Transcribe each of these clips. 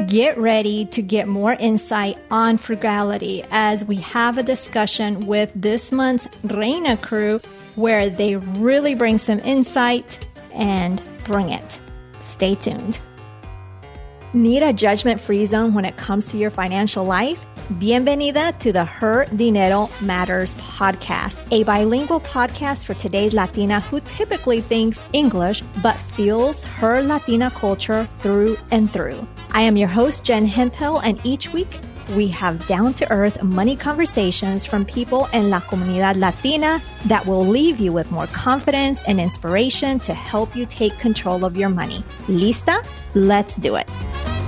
Get ready to get more insight on frugality as we have a discussion with this month's Reina crew where they really bring some insight and bring it. Stay tuned. Need a judgment-free zone when it comes to your financial life? Bienvenida to the Her Dinero Matters podcast, a bilingual podcast for today's Latina who typically thinks English but feels her Latina culture through and through. I am your host, Jen Hemphill, and each week we have down-to-earth money conversations from people in La Comunidad Latina that will leave you with more confidence and inspiration to help you take control of your money. Lista? Let's do it.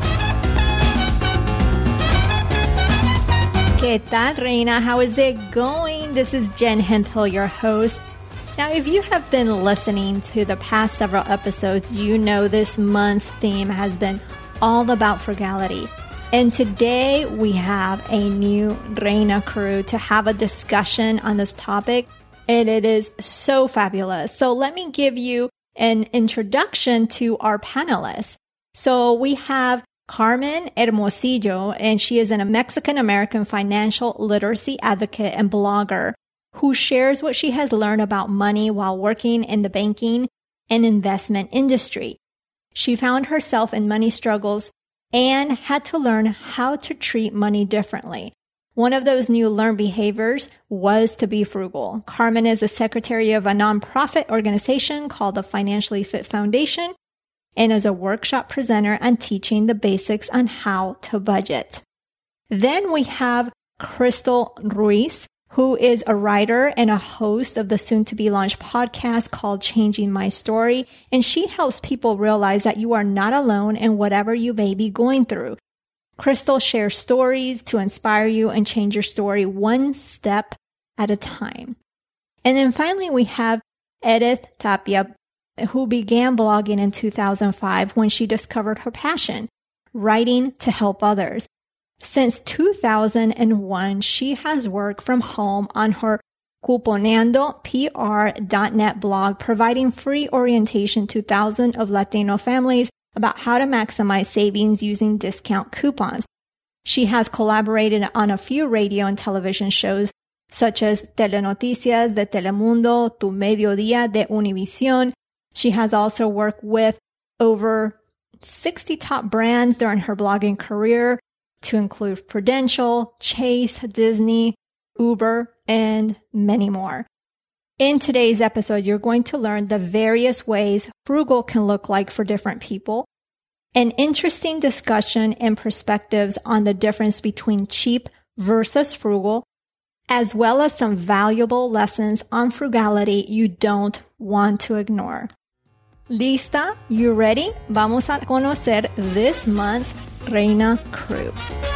¿Qué tal, Reina? How is it going? This is Jen Hemphill, your host. Now, if you have been listening to the past several episodes, you know this month's theme has been all about frugality. And today we have a new Reina crew to have a discussion on this topic, and it is so fabulous. So let me give you an introduction to our panelists. So we have Carmen Hermosillo, and she is a Mexican-American financial literacy advocate and blogger who shares what she has learned about money while working in the banking and investment industry. She found herself in money struggles and had to learn how to treat money differently. One of those new learned behaviors was to be frugal. Carmen is the secretary of a nonprofit organization called the Financially Fit Foundation, and is a workshop presenter and teaching the basics on how to budget. Then we have Crystal Ruiz, who is a writer and a host of the soon-to-be-launched podcast called Changing My Story, and she helps people realize that you are not alone in whatever you may be going through. Crystal shares stories to inspire you and change your story one step at a time. And then finally, we have Edith Tapia, who began blogging in 2005 when she discovered her passion, writing to help others. Since 2001, she has worked from home on her cuponeandopr.net blog, providing free orientation to thousands of Latino families about how to maximize savings using discount coupons. She has collaborated on a few radio and television shows such as Telenoticias de Telemundo, Tu Mediodía de Univisión. She has also worked with over 60 top brands during her blogging career, to include Prudential, Chase, Disney, Uber, and many more. In today's episode, you're going to learn the various ways frugal can look like for different people, an interesting discussion and perspectives on the difference between cheap versus frugal, as well as some valuable lessons on frugality you don't want to ignore. Lista? You ready? Vamos a conocer this month's Reina crew.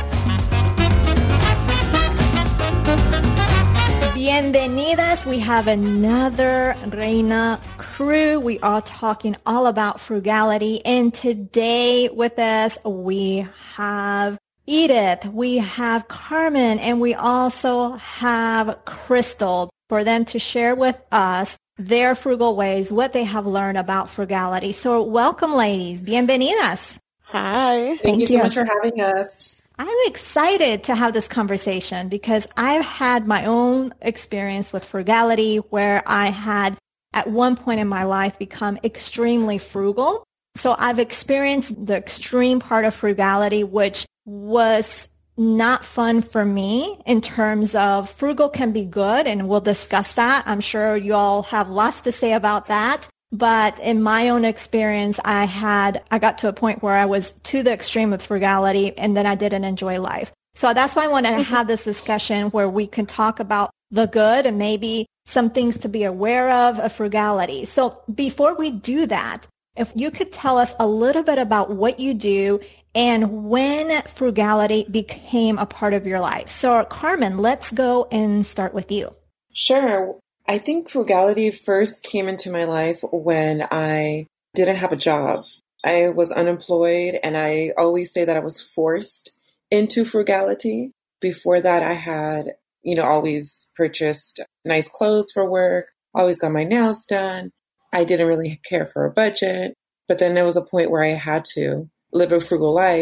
Bienvenidas. We have another Reina crew. We are talking all about frugality. And today with us, we have Edith, we have Carmen, and we also have Crystal for them to share with us their frugal ways, what they have learned about frugality. So welcome, ladies. Bienvenidas. Hi. Thank you so much for having us. I'm excited to have this conversation because I've had my own experience with frugality where I had at one point in my life become extremely frugal. So I've experienced the extreme part of frugality, which was not fun for me in terms of frugal can be good, and we'll discuss that. I'm sure you all have lots to say about that. But in my own experience, I got to a point where I was to the extreme with frugality, and then I didn't enjoy life. So that's why I want to have this discussion where we can talk about the good and maybe some things to be aware of frugality. So before we do that, if you could tell us a little bit about what you do and when frugality became a part of your life. So Carmen, let's go and start with you. Sure. I think frugality first came into my life when I didn't have a job. I was unemployed, and I always say that I was forced into frugality. Before that, I had, always purchased nice clothes for work, always got my nails done. I didn't really care for a budget, but then there was a point where I had to live a frugal life.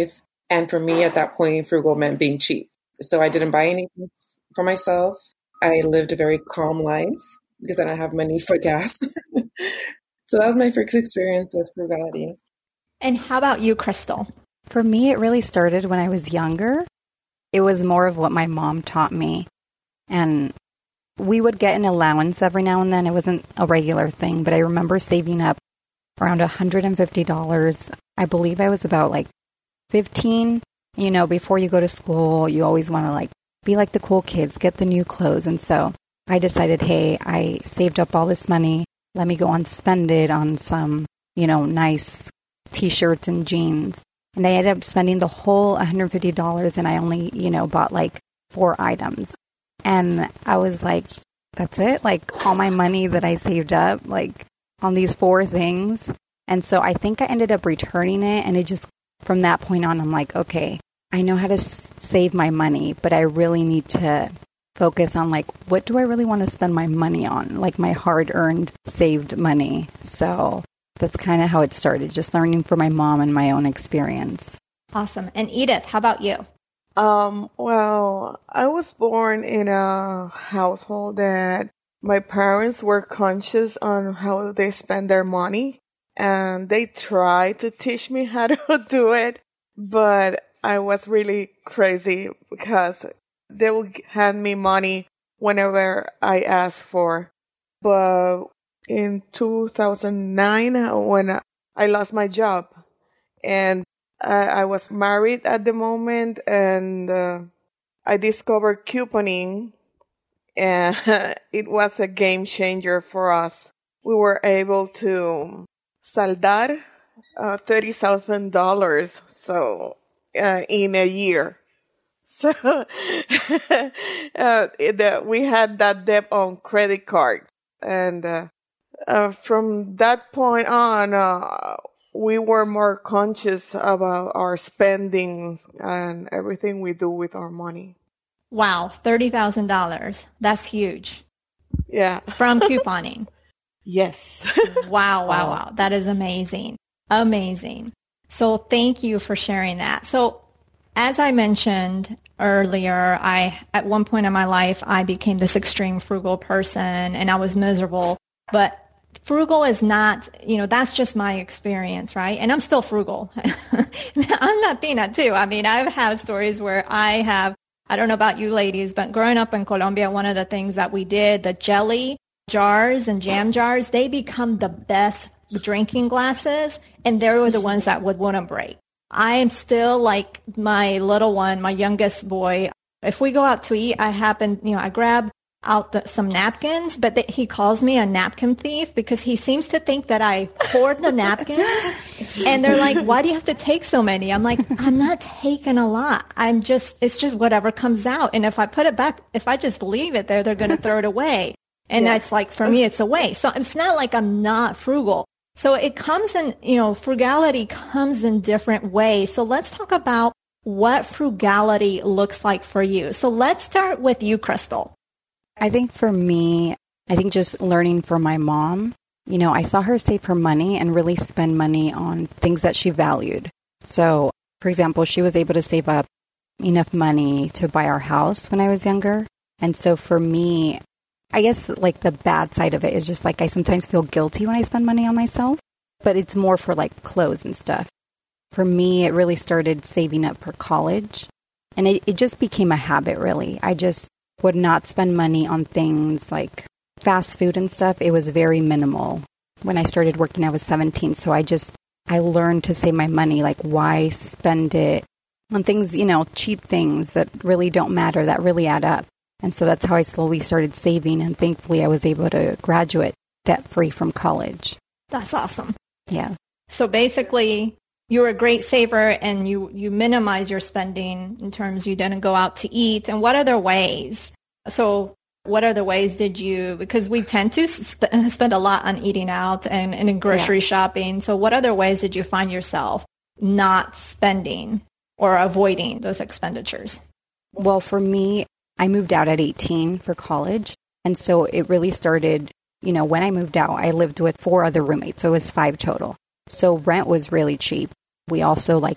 And for me at that point, frugal meant being cheap. So I didn't buy anything for myself. I lived a very calm life because I don't have money for gas. So that was my first experience with frugality. And how about you, Crystal? For me, it really started when I was younger. It was more of what my mom taught me. And we would get an allowance every now and then. It wasn't a regular thing, but I remember saving up around $150. I believe I was about like 15. You know, before you go to school, you always want to like be like the cool kids, get the new clothes. And so I decided, hey, I saved up all this money. Let me go and spend it on some, you know, nice t-shirts and jeans. And I ended up spending the whole $150 and I only, you know, bought like 4 items. And I was like, that's it? Like all my money that I saved up, like on these 4 things. And so I think I ended up returning it. And it just, from that point on, I'm like, okay, I know how to save my money, but I really need to focus on like, what do I really want to spend my money on? Like my hard-earned, saved money. So that's kind of how it started, just learning from my mom and my own experience. Awesome. And Edith, how about you? Well, I was born in a household that my parents were conscious on how they spend their money, and they tried to teach me how to do it, but I was really crazy because they would hand me money whenever I asked for. But in 2009, when I lost my job, and I was married at the moment, and I discovered couponing, and it was a game changer for us. We were able to saldar $30,000 in a year. So we had that debt on credit card, and from that point on, we were more conscious about our spending and everything we do with our money. Wow, $30,000. That's huge. Yeah. From couponing. Yes. Wow. That is amazing. Amazing. So thank you for sharing that. So as I mentioned earlier, at one point in my life, I became this extreme frugal person and I was miserable. But frugal is not, that's just my experience, right? And I'm still frugal. I'm Latina too. I mean, I've had stories where I don't know about you ladies, but growing up in Colombia, one of the things that we did, the jelly jars and jam jars, they become the best drinking glasses, and they were the ones that wouldn't break. I am still like my little one, my youngest boy. If we go out to eat, I grab out some napkins, but he calls me a napkin thief because he seems to think that I hoard the napkins. And they're like, why do you have to take so many? I'm like, I'm not taking a lot. It's just whatever comes out. And if I put it back, if I just leave it there, they're going to throw it away. And It's like, for me, it's a waste. So it's not like I'm not frugal. So it comes in, frugality comes in different ways. So let's talk about what frugality looks like for you. So let's start with you, Crystal. I think for me, just learning from my mom, I saw her save her money and really spend money on things that she valued. So, for example, she was able to save up enough money to buy our house when I was younger. And so for me, I guess like the bad side of it is just like I sometimes feel guilty when I spend money on myself, but it's more for like clothes and stuff. For me, it really started saving up for college, and it just became a habit, really. I just would not spend money on things like fast food and stuff. It was very minimal. When I started working, I was 17. So I learned to save my money. Like, why spend it on things, cheap things that really don't matter, that really add up. And so that's how I slowly started saving. And thankfully, I was able to graduate debt-free from college. That's awesome. Yeah. So basically, you're a great saver and you minimize your spending in terms you didn't go out to eat. And what other ways? So what other ways did you, because we tend to spend a lot on eating out and in grocery shopping. So what other ways did you find yourself not spending or avoiding those expenditures? Well, for me, I moved out at 18 for college. And so it really started, when I moved out, I lived with 4 other roommates. So it was 5 total. So rent was really cheap. We also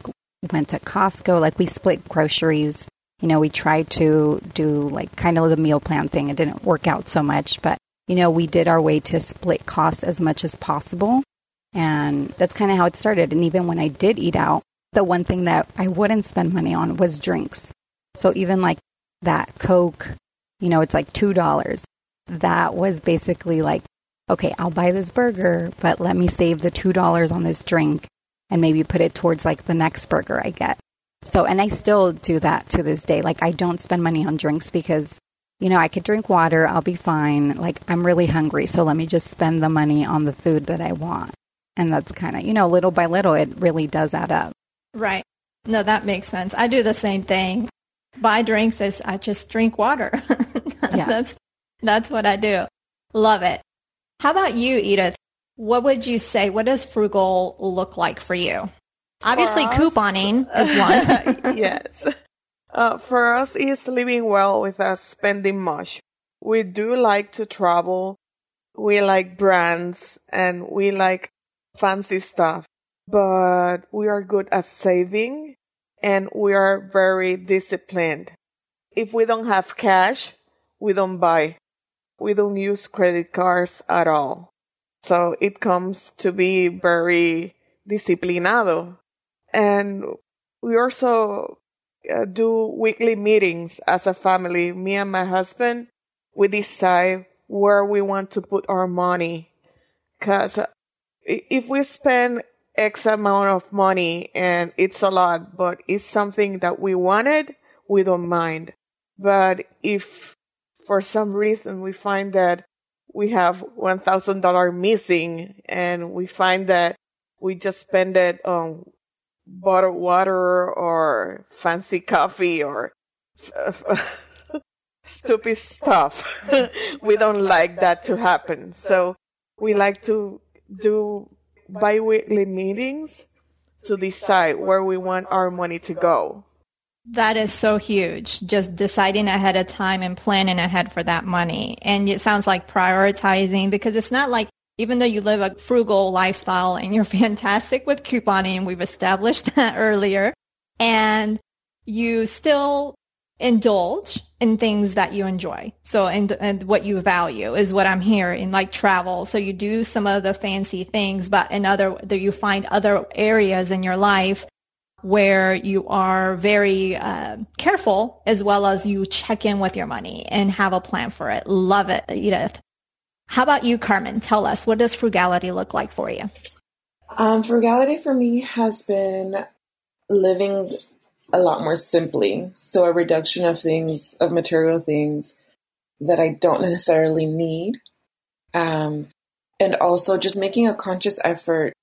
went to Costco. Like we split groceries. You know, we tried to do like kind of the meal plan thing. It didn't work out so much, but you know, we did our way to split costs as much as possible. And that's kind of how it started. And even when I did eat out, the one thing that I wouldn't spend money on was drinks. So even like that Coke, you know, it's like $2. That was basically like, okay, I'll buy this burger, but let me save the $2 on this drink and maybe put it towards like the next burger I get. So, and I still do that to this day. Like I don't spend money on drinks because, you know, I could drink water, I'll be fine. Like I'm really hungry, so let me just spend the money on the food that I want. And that's kind of, you know, little by little, it really does add up. Right. No, that makes sense. I do the same thing. Buy drinks is I just drink water. Yeah. That's what I do. Love it. How about you, Edith? What would you say? What does frugal look like for you? Obviously, couponing is one. Yes. For us, it's living well without spending much. We do like to travel. We like brands and we like fancy stuff. But we are good at saving and we are very disciplined. If we don't have cash, we don't buy. We don't use credit cards at all. So it comes to be very disciplinado. And we also do weekly meetings as a family. Me and my husband, we decide where we want to put our money. Because if we spend X amount of money and it's a lot, but it's something that we wanted, we don't mind. But if for some reason we find that we have $1,000 missing and we find that we just spend it on bottled water or fancy coffee or stupid stuff, we don't like that to happen. So we like to do bi-weekly meetings to decide where we want our money to go. That is so huge. Just deciding ahead of time and planning ahead for that money. And it sounds like prioritizing, because it's not like, even though you live a frugal lifestyle and you're fantastic with couponing, we've established that earlier, and you still indulge in things that you enjoy. So, and what you value is what I'm hearing, like travel. So you do some of the fancy things, but you find other areas in your life where you are very careful, as well as you check in with your money and have a plan for it. Love it, Edith. How about you, Carmen? Tell us, what does frugality look like for you? Frugality for me has been living a lot more simply. So a reduction of things, of material things that I don't necessarily need. And also just making a conscious effort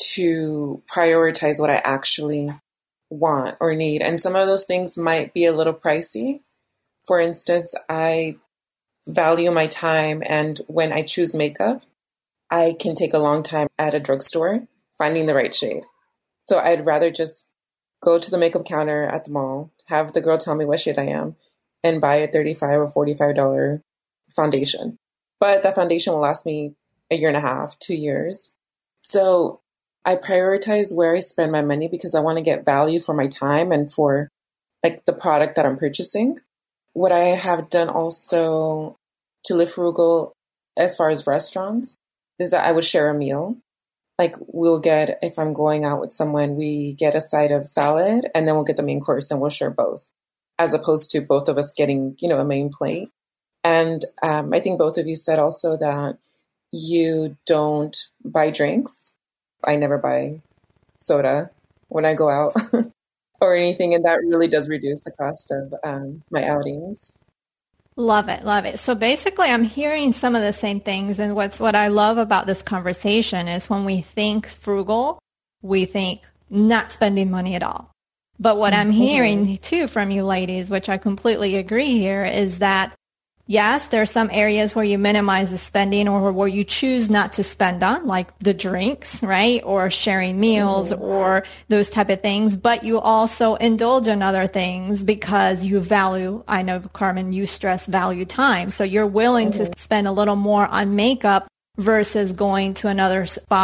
to prioritize what I actually want or need. And some of those things might be a little pricey. For instance, I value my time, and when I choose makeup, I can take a long time at a drugstore finding the right shade. So I'd rather just go to the makeup counter at the mall, have the girl tell me what shade I am, and buy a $35 or $45 foundation. But that foundation will last me a year and a half, 2 years. So I prioritize where I spend my money because I want to get value for my time and for like the product that I'm purchasing. What I have done also to live frugal as far as restaurants is that I would share a meal. Like we'll get, if I'm going out with someone, we get a side of salad and then we'll get the main course and we'll share both, as opposed to both of us getting, a main plate. And I think both of you said also that you don't buy drinks. I never buy soda when I go out or anything. And that really does reduce the cost of my outings. Love it. Love it. So basically I'm hearing some of the same things. And what I love about this conversation is when we think frugal, we think not spending money at all. But what I'm hearing too from you ladies, which I completely agree here, is that yes, there are some areas where you minimize the spending or where you choose not to spend on, like the drinks, right? Or sharing meals or those type of things. But you also indulge in other things because you value, I know, Carmen, you stress value time. So you're willing to spend a little more on makeup versus going to another spot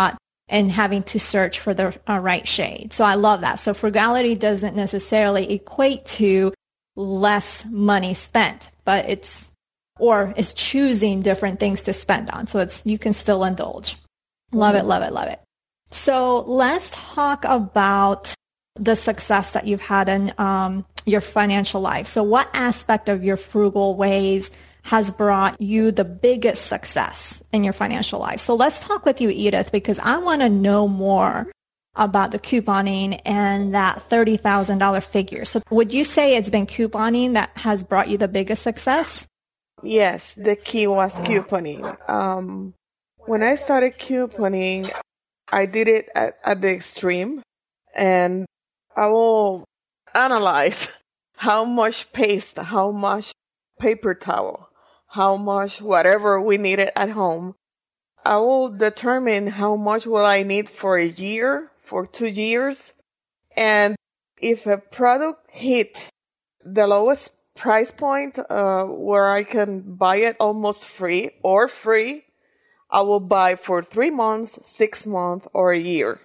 and having to search for the right shade. So I love that. So frugality doesn't necessarily equate to less money spent, but it's choosing different things to spend on. So you can still indulge. Love it, love it, love it. So let's talk about the success that you've had in your financial life. So what aspect of your frugal ways has brought you the biggest success in your financial life? So let's talk with you, Edith, because I want to know more about the couponing and that $30,000 figure. So would you say it's been couponing that has brought you the biggest success? Yes, the key was couponing. When I started couponing, I did it at the extreme, and I will analyze how much paste, how much paper towel, how much whatever we needed at home. I will determine how much will I need for a year, for 2 years. And if a product hit the lowest price point where I can buy it almost free or free, I will buy for 3 months, 6 months, or a year.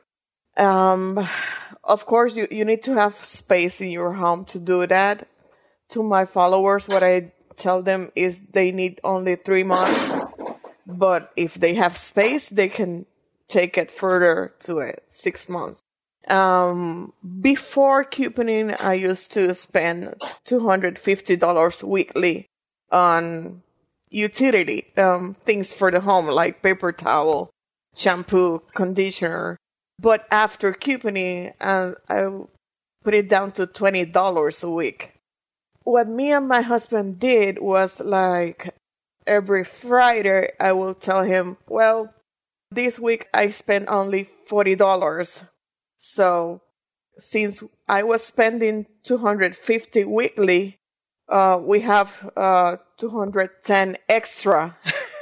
Of course, you need to have space in your home to do that. To my followers, what I tell them is they need only 3 months. But if they have space, they can take it further to 6 months. Before couponing, I used to spend $250 weekly on utility, things for the home like paper towel, shampoo, conditioner. But after couponing, I put it down to $20 a week. What me and my husband did was like every Friday, I will tell him, well, this week I spent only $40. So since I was spending $250 weekly, we have $210 extra.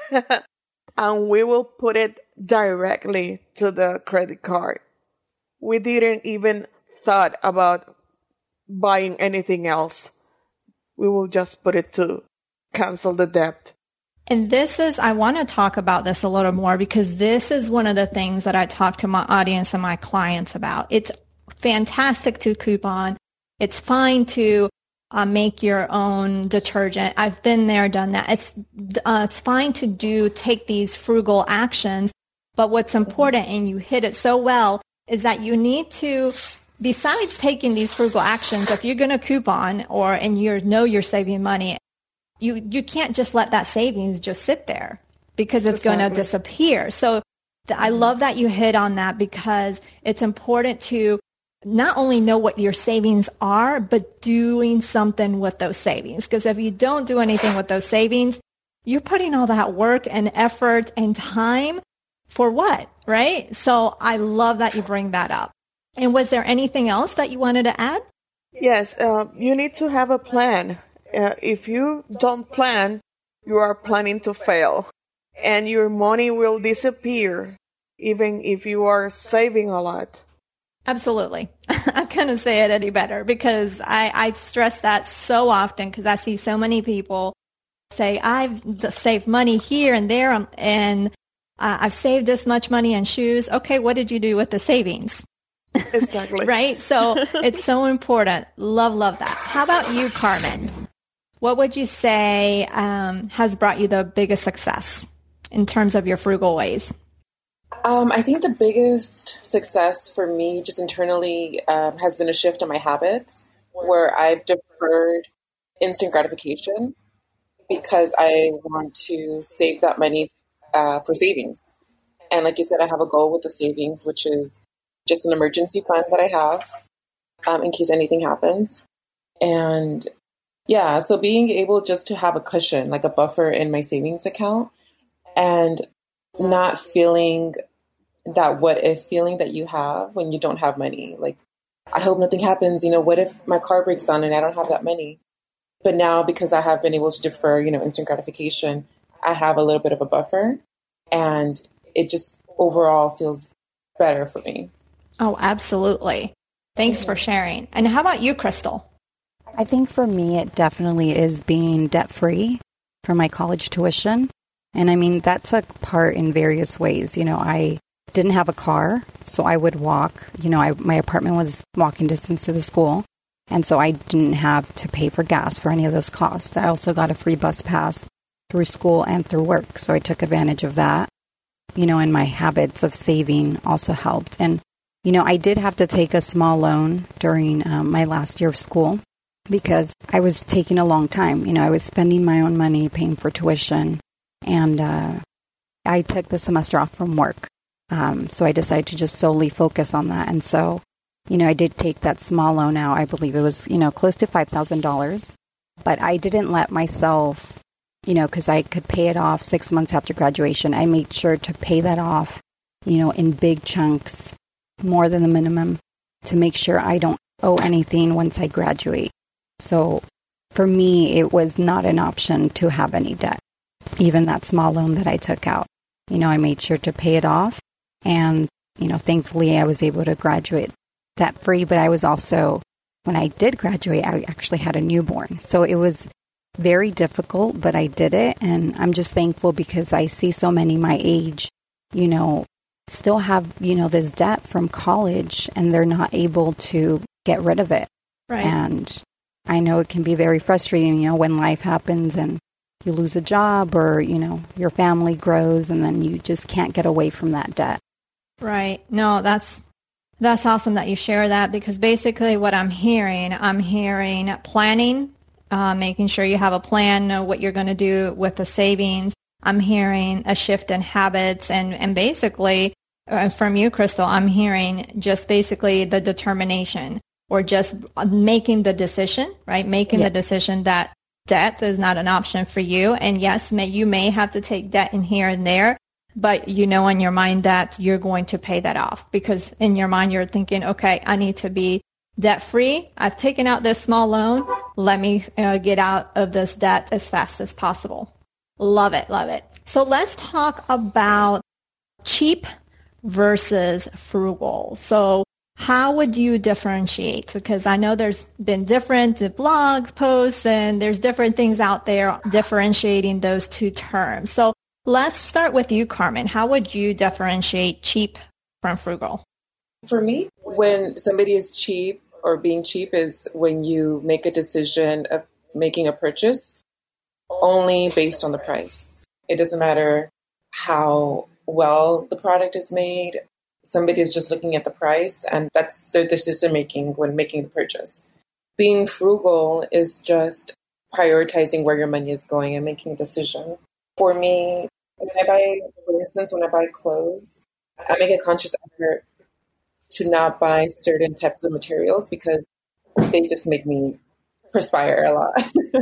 And we will put it directly to the credit card. We didn't even thought about buying anything else. We will just put it to cancel the debt. And I want to talk about this a little more because this is one of the things that I talk to my audience and my clients about. It's fantastic to coupon. It's fine to make your own detergent. I've been there, done that. It's fine to take these frugal actions, but what's important, and you hit it so well, is that you need to, besides taking these frugal actions, if you're going to coupon and you're saving money, you can't just let that savings just sit there because it's going to disappear. So I love that you hit on that because it's important to not only know what your savings are, but doing something with those savings. Because if you don't do anything with those savings, you're putting all that work and effort and time for what, right? So I love that you bring that up. And was there anything else that you wanted to add? Yes, you need to have a plan. If you don't plan, you are planning to fail. And your money will disappear, even if you are saving a lot. Absolutely. I couldn't say it any better because I stress that so often because I see so many people say, I've saved money here and there and I've saved this much money on shoes. Okay, what did you do with the savings? Exactly. Right? So it's so important. Love that. How about you, Carmen? What would you say has brought you the biggest success in terms of your frugal ways? I think the biggest success for me just internally has been a shift in my habits where I've deferred instant gratification because I want to save that money for savings. And like you said, I have a goal with the savings, which is just an emergency fund that I have in case anything happens. And yeah, so being able just to have a cushion, like a buffer in my savings account and not feeling that what if feeling that you have when you don't have money. Like, I hope nothing happens. What if my car breaks down and I don't have that money? But now because I have been able to defer, instant gratification, I have a little bit of a buffer and it just overall feels better for me. Oh, absolutely. Thanks for sharing. And how about you, Crystal? I think for me, it definitely is being debt-free for my college tuition. And I mean, that took part in various ways. I didn't have a car, so I would walk. My apartment was walking distance to the school, and so I didn't have to pay for gas for any of those costs. I also got a free bus pass through school and through work, so I took advantage of that. And my habits of saving also helped. And, I did have to take a small loan during my last year of school because I was taking a long time. I was spending my own money, paying for tuition, and I took the semester off from work. So I decided to just solely focus on that. And so, I did take that small loan out. I believe it was, close to $5,000. But I didn't let myself, because I could pay it off 6 months after graduation. I made sure to pay that off, in big chunks, more than the minimum, to make sure I don't owe anything once I graduate. So for me, it was not an option to have any debt, even that small loan that I took out. I made sure to pay it off. And, thankfully I was able to graduate debt-free. But I was also, when I did graduate, I actually had a newborn. So it was very difficult, but I did it. And I'm just thankful because I see so many my age, still have, this debt from college and they're not able to get rid of it. Right. And I know it can be very frustrating, when life happens and you lose a job or, your family grows and then you just can't get away from that debt. Right. No, that's awesome that you share that, because basically what I'm hearing planning, making sure you have a plan, know what you're going to do with the savings. I'm hearing a shift in habits and basically from you, Crystal, I'm hearing just basically the determination or just making the decision, right? Making the decision that debt is not an option for you. And yes, you may have to take debt in here and there, but in your mind that you're going to pay that off, because in your mind you're thinking, okay, I need to be debt free. I've taken out this small loan. Let me get out of this debt as fast as possible. Love it. Love it. So let's talk about cheap versus frugal. So how would you differentiate? Because I know there's been different blogs, posts, and there's different things out there differentiating those two terms. So let's start with you, Carmen. How would you differentiate cheap from frugal? For me, when somebody is cheap or being cheap is when you make a decision of making a purchase only based on the price. It doesn't matter how well the product is made. Somebody is just looking at the price, and that's their decision making when making the purchase. Being frugal is just prioritizing where your money is going and making a decision. For me, for instance, when I buy clothes, I make a conscious effort to not buy certain types of materials because they just make me perspire a lot.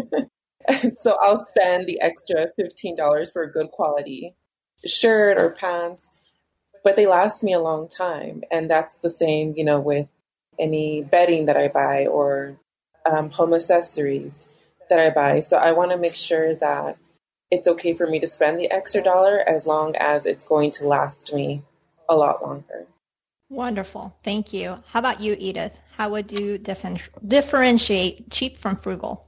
And so I'll spend the extra $15 for a good quality shirt or pants, but they last me a long time. And that's the same, with any bedding that I buy or home accessories that I buy. So I want to make sure that it's okay for me to spend the extra dollar as long as it's going to last me a lot longer. Wonderful. Thank you. How about you, Edith? How would you differentiate cheap from frugal?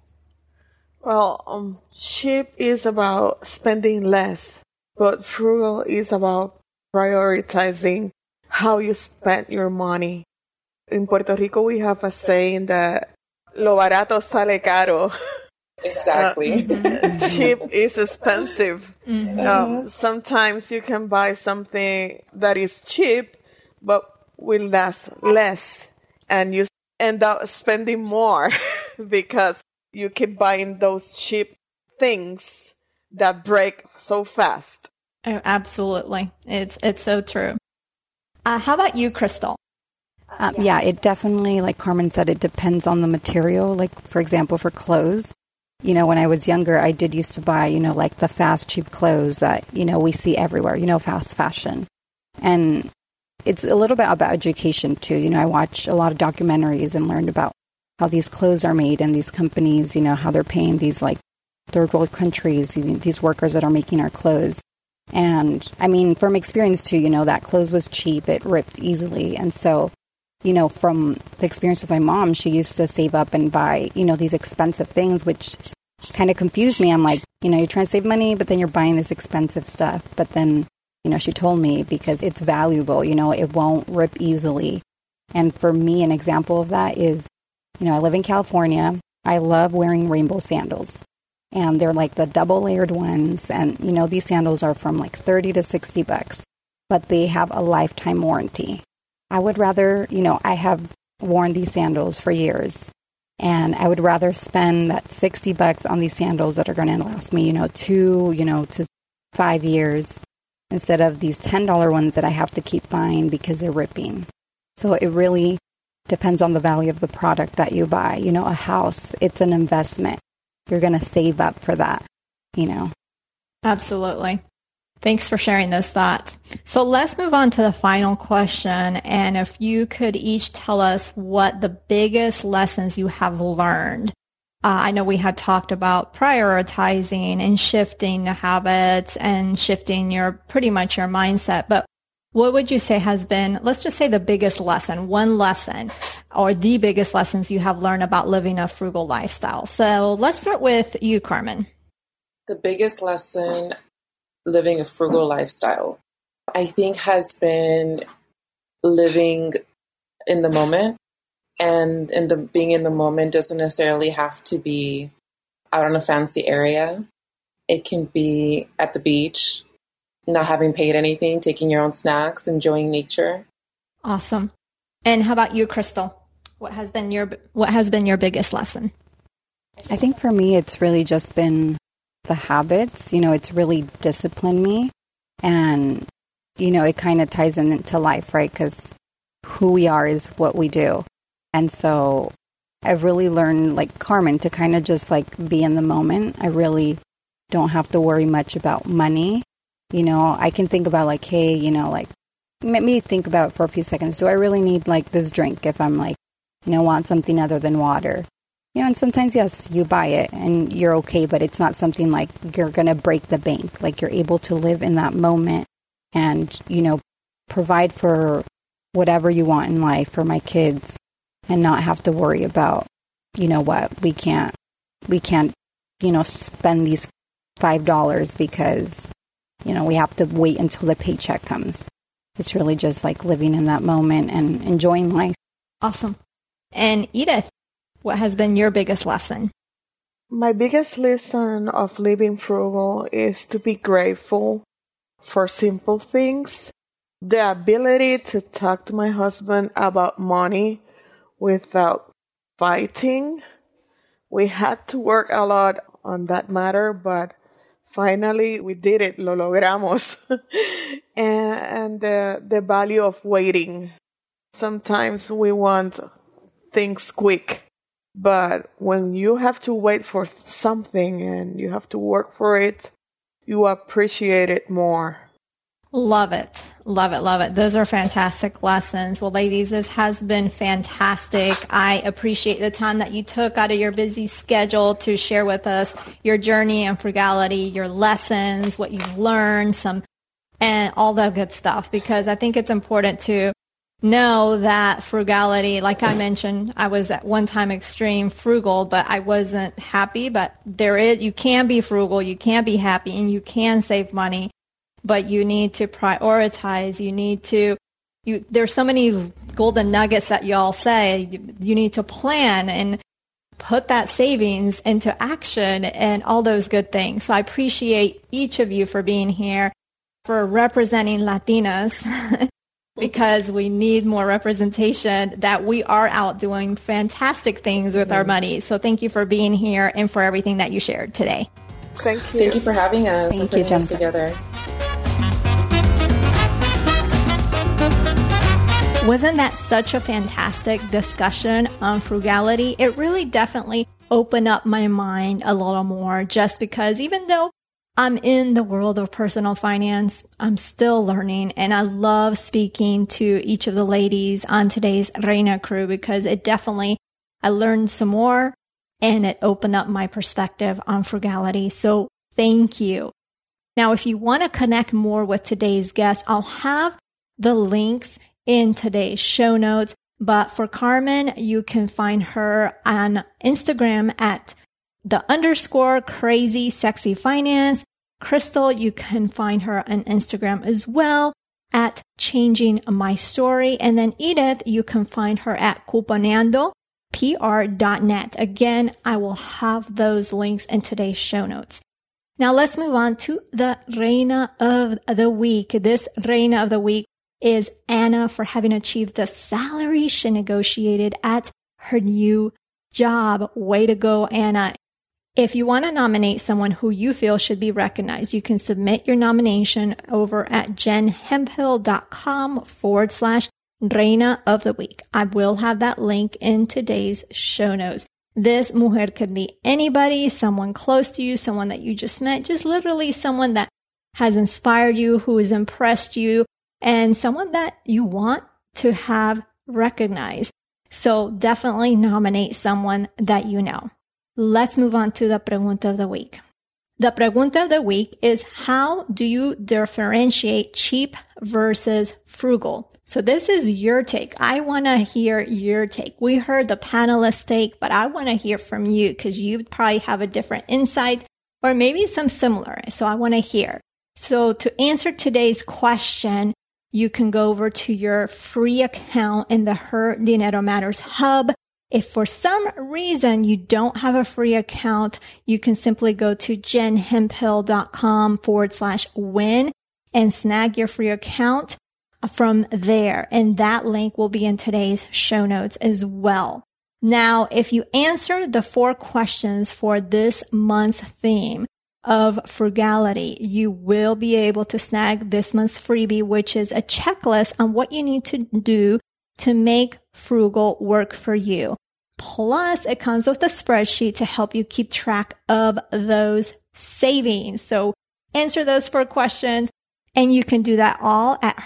Well, cheap is about spending less, but frugal is about prioritizing how you spend your money. In Puerto Rico, we have a saying that lo barato sale caro. Exactly. Cheap is expensive. Mm-hmm. Sometimes you can buy something that is cheap, but will last less, and you end up spending more because you keep buying those cheap things that break so fast. Oh, absolutely. It's so true. How about you, Crystal? Yeah, it definitely, like Carmen said, it depends on the material. Like, for example, for clothes, when I was younger, I did used to buy, like the fast, cheap clothes that, we see everywhere, fast fashion. And it's a little bit about education, too. I watch a lot of documentaries and learned about how these clothes are made and these companies, how they're paying these, like, third world countries, these workers that are making our clothes. And, I mean, from experience, too, that clothes was cheap. It ripped easily. And so, from the experience with my mom, she used to save up and buy, these expensive things, which kind of confused me. I'm like, you're trying to save money, but then you're buying this expensive stuff. But then, she told me, because it's valuable, it won't rip easily. And for me, an example of that is, I live in California. I love wearing rainbow sandals. And they're like the double layered ones. And, these sandals are from like $30 to $60, but they have a lifetime warranty. I would rather, I have worn these sandals for years, and I would rather spend that $60 on these sandals that are going to last me, 2, to 5 years, instead of these $10 ones that I have to keep buying because they're ripping. So it really depends on the value of the product that you buy. A house, it's an investment. You're going to save up for that, Absolutely. Thanks for sharing those thoughts. So let's move on to the final question. And if you could each tell us what the biggest lessons you have learned. I know we had talked about prioritizing and shifting the habits and shifting pretty much your mindset. But what would you say has been, let's just say the biggest lesson, one lesson, or the biggest lessons you have learned about living a frugal lifestyle? So let's start with you, Carmen. The biggest lesson living a frugal lifestyle, I think, has been living in the moment. And being in the moment doesn't necessarily have to be out in a fancy area. It can be at the beach, not having paid anything, taking your own snacks, enjoying nature. Awesome. And how about you, Crystal? What has been your biggest lesson? I think for me, it's really just been the habits. It's really disciplined me, and it kind of ties into life, right? Because who we are is what we do. And so I've really learned, like Carmen, to kind of just like be in the moment. I really don't have to worry much about money. I can think about like, hey, like, let me think about it for a few seconds. Do I really need like this drink if I'm like, want something other than water? And sometimes, yes, you buy it and you're okay, but it's not something like you're going to break the bank. Like, you're able to live in that moment and, provide for whatever you want in life for my kids, and not have to worry about, what, we can't, spend these $5 because, we have to wait until the paycheck comes. It's really just like living in that moment and enjoying life. Awesome. And Edith, what has been your biggest lesson? My biggest lesson of living frugal is to be grateful for simple things. The ability to talk to my husband about money without fighting. We had to work a lot on that matter, but finally we did it. Lo logramos. and the value of waiting. Sometimes we want things quick, but when you have to wait for something and you have to work for it, you appreciate it more. Love it. Love it. Love it. Those are fantastic lessons. Well, ladies, this has been fantastic. I appreciate the time that you took out of your busy schedule to share with us your journey and frugality, your lessons, what you've learned, and all that good stuff, because I think it's important to know that frugality, like I mentioned, I was at one time extreme frugal, but I wasn't happy. But you can be frugal, you can be happy, and you can save money. But you need to prioritize. There's so many golden nuggets that y'all say. You need to plan and put that savings into action and all those good things. So I appreciate each of you for being here, for representing Latinas, because we need more representation, that we are out doing fantastic things with our money. So thank you for being here and for everything that you shared today. Thank you. Thank you for having us and putting us together. Wasn't that such a fantastic discussion on frugality? It really definitely opened up my mind a little more, just because even though I'm in the world of personal finance, I'm still learning, and I love speaking to each of the ladies on today's Reina crew, because I learned some more and it opened up my perspective on frugality. So thank you. Now, if you want to connect more with today's guest, I'll have the links in today's show notes. But for Carmen, you can find her on Instagram at _crazy sexy finance. Crystal, you can find her on Instagram as well at Changing My Story. And then Edith, you can find her at cuponeandopr.net. Again, I will have those links in today's show notes. Now let's move on to the Reina of the Week. This Reina of the Week is Anna for having achieved the salary she negotiated at her new job. Way to go, Anna. If you want to nominate someone who you feel should be recognized, you can submit your nomination over at jenhemphill.com/Reina of the Week. I will have that link in today's show notes. This mujer could be anybody, someone close to you, someone that you just met, just literally someone that has inspired you, who has impressed you, and someone that you want to have recognized. So definitely nominate someone that you know. Let's move on to the pregunta of the week. The pregunta of the week is, how do you differentiate cheap versus frugal? So this is your take. I want to hear your take. We heard the panelist take, but I want to hear from you because you probably have a different insight or maybe some similar. So I want to hear. So to answer today's question, you can go over to your free account in the Her Dinero Matters Hub. If for some reason you don't have a free account, you can simply go to jenhemphill.com/win and snag your free account from there. And that link will be in today's show notes as well. Now, if you answer the 4 questions for this month's theme of frugality, you will be able to snag this month's freebie, which is a checklist on what you need to do to make frugal work for you. Plus, it comes with a spreadsheet to help you keep track of those savings. So answer those 4 questions, and you can do that all at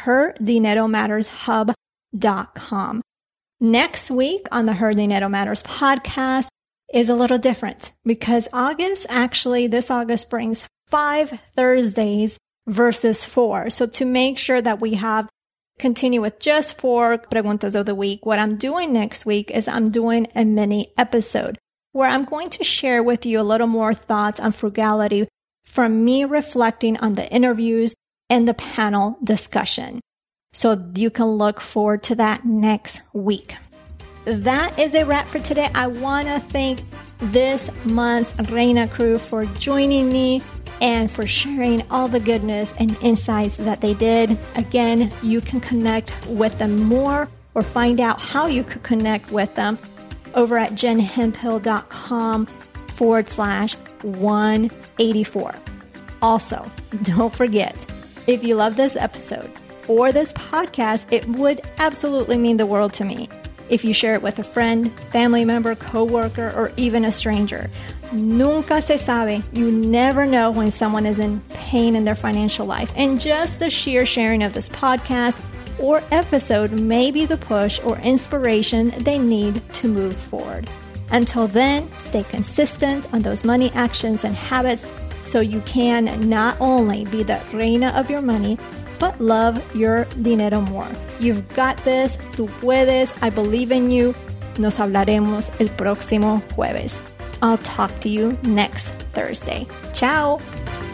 herdineromattershub.com. Next week on the Her Dinero Matters podcast is a little different because this August brings 5 Thursdays versus 4. So to make sure that we continue with just 4 preguntas of the week, what I'm doing next week is I'm doing a mini episode where I'm going to share with you a little more thoughts on frugality from me reflecting on the interviews and the panel discussion. So you can look forward to that next week. That is a wrap for today. I want to thank this month's Reina crew for joining me and for sharing all the goodness and insights that they did. Again, you can connect with them more or find out how you could connect with them over at jenhemphill.com/184. Also, don't forget, if you love this episode or this podcast, it would absolutely mean the world to me if you share it with a friend, family member, coworker, or even a stranger. Nunca se sabe. You never know when someone is in pain in their financial life. And just the sheer sharing of this podcast or episode may be the push or inspiration they need to move forward. Until then, stay consistent on those money actions and habits so you can not only be the reina of your money, but love your dinero more. You've got this. Tú puedes. I believe in you. Nos hablaremos el próximo jueves. I'll talk to you next Thursday. Ciao.